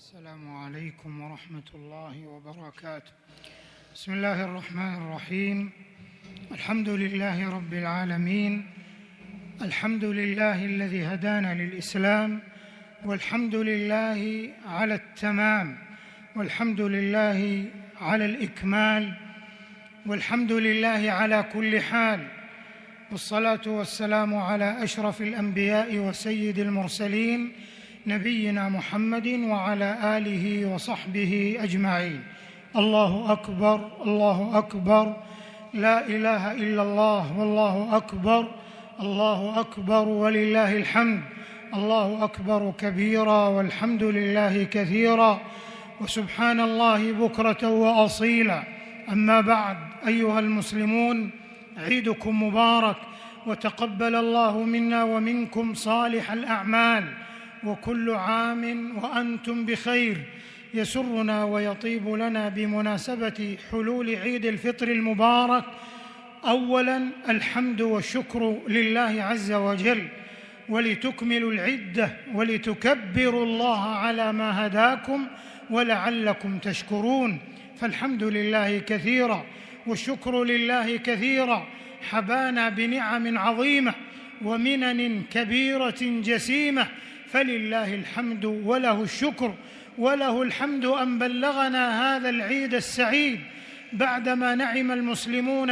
السلام عليكم ورحمة الله وبركاته. بسم الله الرحمن الرحيم. الحمد لله رب العالمين، الحمد لله الذي هدانا للإسلام، والحمد لله على التمام، والحمد لله على الإكمال، والحمد لله على كل حال، والصلاة والسلام على أشرف الأنبياء وسيد المرسلين نبينا محمد وعلى آله وصحبه أجمعين. الله أكبر، الله أكبر، لا إله إلا الله، والله أكبر، الله أكبر ولله الحمد. الله أكبر كبيرا، والحمد لله كثيرا، وسبحان الله بكرة وأصيلا. أما بعد، أيها المسلمون، عيدكم مبارك، وتقبل الله منا ومنكم صالح الأعمال، وكل عام وأنتم بخير. يسرنا ويطيب لنا بمناسبة حلول عيد الفطر المبارك أولاً الحمد والشكر لله عز وجل، ولتكملوا العدة ولتكبروا الله على ما هداكم ولعلكم تشكرون. فالحمد لله كثيرا والشكر لله كثيرا، حبانا بنعم عظيمة ومنن كبيرة جسيمة، فلله الحمد وله الشكر، وله الحمد أن بلغنا هذا العيد السعيد بعدما نعم المسلمون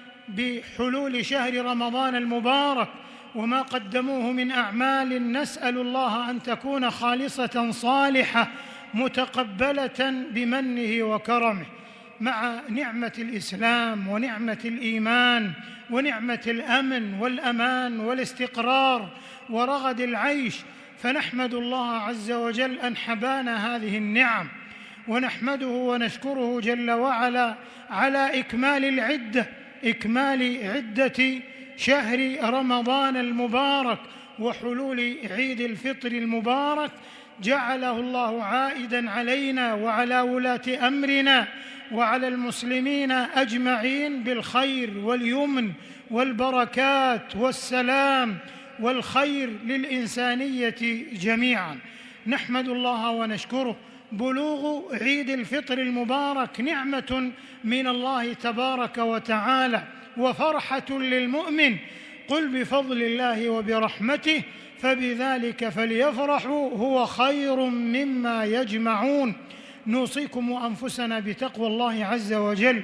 بحلول شهر رمضان المبارك وما قدموه من أعمال. نسأل الله أن تكون خالصة صالحة متقبلة بمنه وكرمه، مع نعمة الإسلام ونعمة الإيمان ونعمة الأمن والأمان والاستقرار ورغد العيش. فنحمد الله عز وجل أن حبانا هذه النعم، ونحمده ونشكره جل وعلا على إكمال عدة شهر رمضان المبارك وحلول عيد الفطر المبارك. جعله الله عائداً علينا وعلى ولاة أمرنا وعلى المسلمين أجمعين بالخير واليمن والبركات والسلام والخير للإنسانية جميعاً. نحمد الله ونشكره. بلوغ عيد الفطر المبارك نعمة من الله تبارك وتعالى وفرحة للمؤمن. قل بفضل الله وبرحمته فبذلك فليفرحوا هو خير مما يجمعون. نوصيكم وأنفسنا بتقوى الله عز وجل،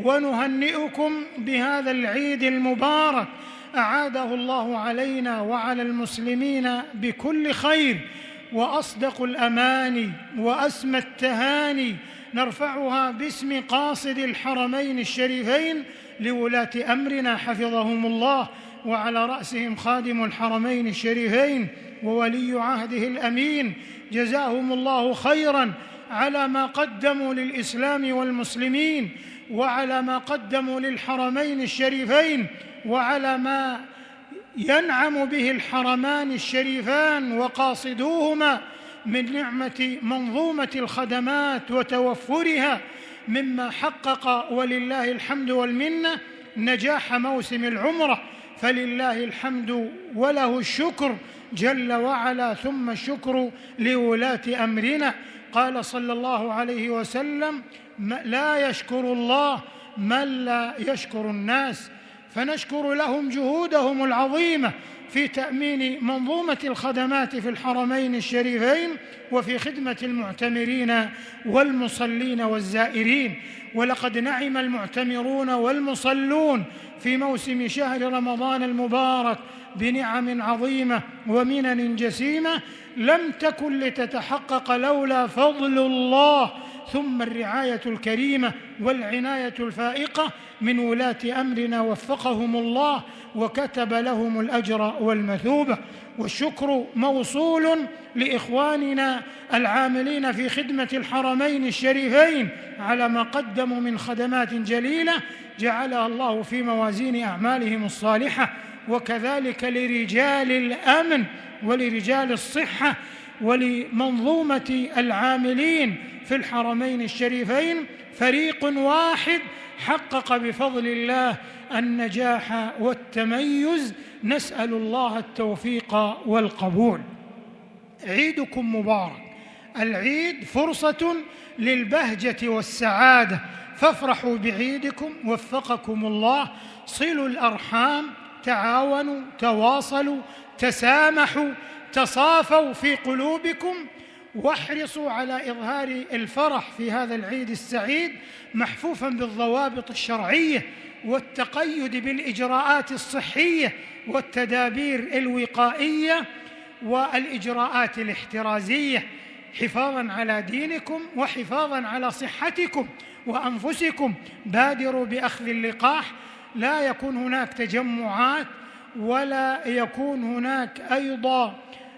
ونهنئكم بهذا العيد المبارك، أعاده الله علينا وعلى المسلمين بكل خير. وأصدق الأماني وأسمى التهاني نرفعها باسم قاصد الحرمين الشريفين لولاة أمرنا حفظهم الله، وعلى رأسهم خادم الحرمين الشريفين وولي عهده الأمين، جزاهم الله خيراً على ما قدموا للإسلام والمسلمين، وعلى ما قدموا للحرمين الشريفين، وعلى ما ينعم به الحرمان الشريفان وقاصدوهما من نعمة منظومة الخدمات وتوفرها، مما حقق ولله الحمد والمنة نجاح موسم العمرة. فلله الحمد وله الشكر جل وعلا، ثم الشكر لولاة أمرنا. قال صلى الله عليه وسلم: لا يشكر الله من لا يشكر الناس. فنشكر لهم جهودهم العظيمة في تأمين منظومة الخدمات في الحرمين الشريفين وفي خدمة المعتمرين والمصلين والزائرين. ولقد نعم المعتمرون والمصلون في موسم شهر رمضان المبارك بنعم عظيمة ومنن جسيمة لم تكن لتتحقق لولا فضل الله، ثم الرعاية الكريمة والعناية الفائقة من ولاة أمرنا وفقهم الله وكتب لهم الأجر والمثوبة. والشكر موصول لإخواننا العاملين في خدمة الحرمين الشريفين على ما قدموا من خدمات جليلة جعلها الله في موازين أعمالهم الصالحة، وكذلك لرجال الأمن ولرجال الصحة ولمنظومة العاملين في الحرمين الشريفين. فريق واحد حقق بفضل الله النجاح والتميز. نسأل الله التوفيق والقبول. عيدكم مبارك، العيد فرصة للبهجة والسعادة، فافرحوا بعيدكم وفقكم الله. صلوا الأرحام، تعاونوا، تواصلوا، تسامحوا، تصافوا في قلوبكم، واحرصوا على إظهار الفرح في هذا العيد السعيد محفوفاً بالضوابط الشرعية والتقيد بالإجراءات الصحية والتدابير الوقائية والإجراءات الاحترازية، حفاظاً على دينكم وحفاظاً على صحتكم وأنفسكم. بادروا بأخذ اللقاح، لا يكون هناك تجمعات ولا يكون هناك أيضاً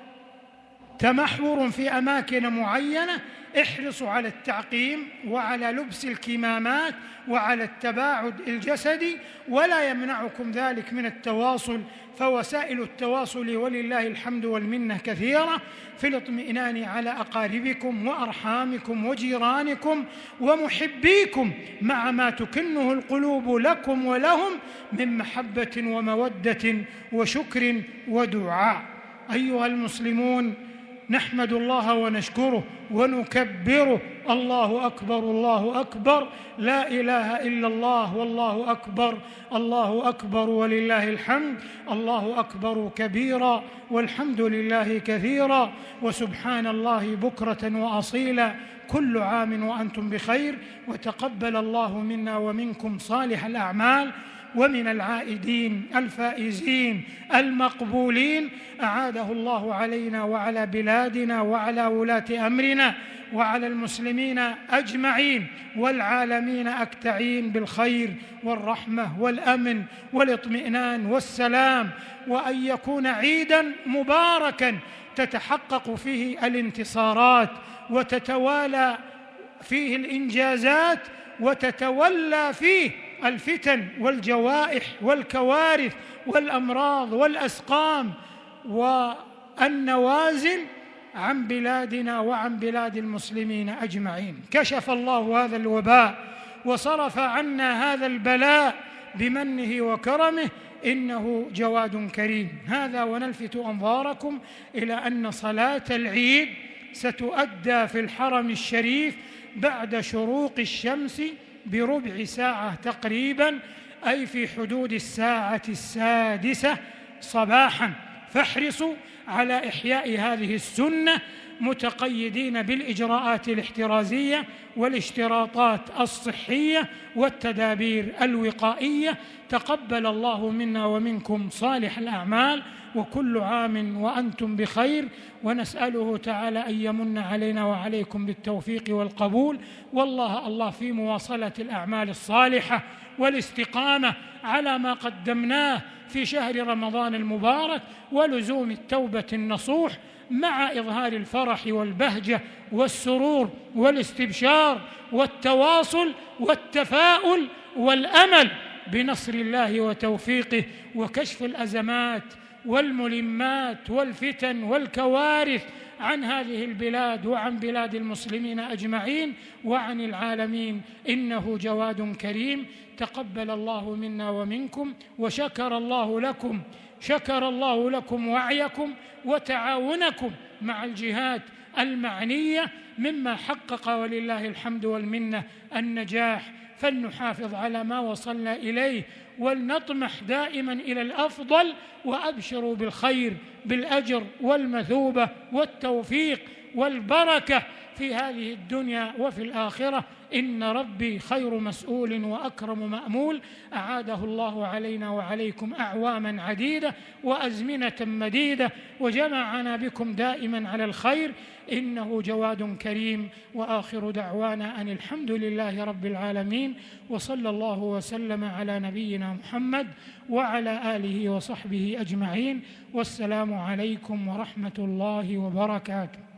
تمحور في أماكن معينة. احرصوا على التعقيم وعلى لبس الكمامات وعلى التباعد الجسدي، ولا يمنعكم ذلك من التواصل، فوسائل التواصل ولله الحمد والمنة كثيرة في الاطمئنان على أقاربكم وأرحامكم وجيرانكم ومحبيكم، مع ما تكنه القلوب لكم ولهم من محبة ومودة وشكر ودعاء. أيها المسلمون، نحمد الله ونشكره ونكبره. الله أكبر، الله أكبر، لا إله إلا الله، والله أكبر، الله أكبر ولله الحمد. الله أكبر كبيرا والحمد لله كثيرا، وسبحان الله بكرة وأصيلا. كل عام وأنتم بخير، وتقبل الله منا ومنكم صالح الأعمال، ومن العائدين الفائزين المقبولين أعاده الله علينا وعلى بلادنا وعلى ولاة أمرنا وعلى المسلمين أجمعين والعالمين أكتعين بالخير والرحمة والأمن والاطمئنان والسلام، وأن يكون عيداً مباركاً تتحقق فيه الانتصارات وتتوالى فيه الإنجازات وتتولى فيه الفتن والجوائح والكوارث والأمراض والأسقام والنوازل عن بلادنا وعن بلاد المسلمين أجمعين. كشف الله هذا الوباء وصرف عنا هذا البلاء بمنه وكرمه، إنه جواد كريم. هذا ونلفت أنظاركم إلى أن صلاة العيد ستؤدى في الحرم الشريف بعد شروق الشمس بربع ساعة تقريباً، أي في حدود الساعة 6 صباحاً. فاحرصوا على إحياء هذه السنة متقيدين بالإجراءات الاحترازية والاشتراطات الصحية والتدابير الوقائية. تقبل الله منا ومنكم صالح الأعمال، وكل عام وأنتم بخير، ونسأله تعالى أن يمن علينا وعليكم بالتوفيق والقبول، والله في مواصلة الأعمال الصالحة والاستقامة على ما قدمناه في شهر رمضان المبارك، ولزوم التوبة النصوح مع إظهار الفرح والبهجة والسرور والاستبشار والتواصل والتفاؤل والأمل بنصر الله وتوفيقه وكشف الأزمات والملمات والفتن والكوارث عن هذه البلاد وعن بلاد المسلمين أجمعين وعن العالمين، إنه جواد كريم. تقبل الله منا ومنكم، وشكر الله لكم وعيكم وتعاونكم مع الجهات المعنية، مما حقق ولله الحمد والمنة النجاح. فلنحافظ على ما وصلنا إليه ولنطمح دائما إلى الأفضل، وأبشروا بالخير بالأجر والمثوبة والتوفيق والبركة في هذه الدنيا وفي الآخرة. إن ربي خير مسؤول وأكرم مأمول. أعاده الله علينا وعليكم أعواما عديدة وأزمنة مديدة، وجمعنا بكم دائما على الخير، إنه جواد كريم. وآخر دعوانا أن الحمد لله رب العالمين، وصلى الله وسلم على نبينا محمد وعلى آله وصحبه أجمعين، والسلام عليكم ورحمة الله وبركاته.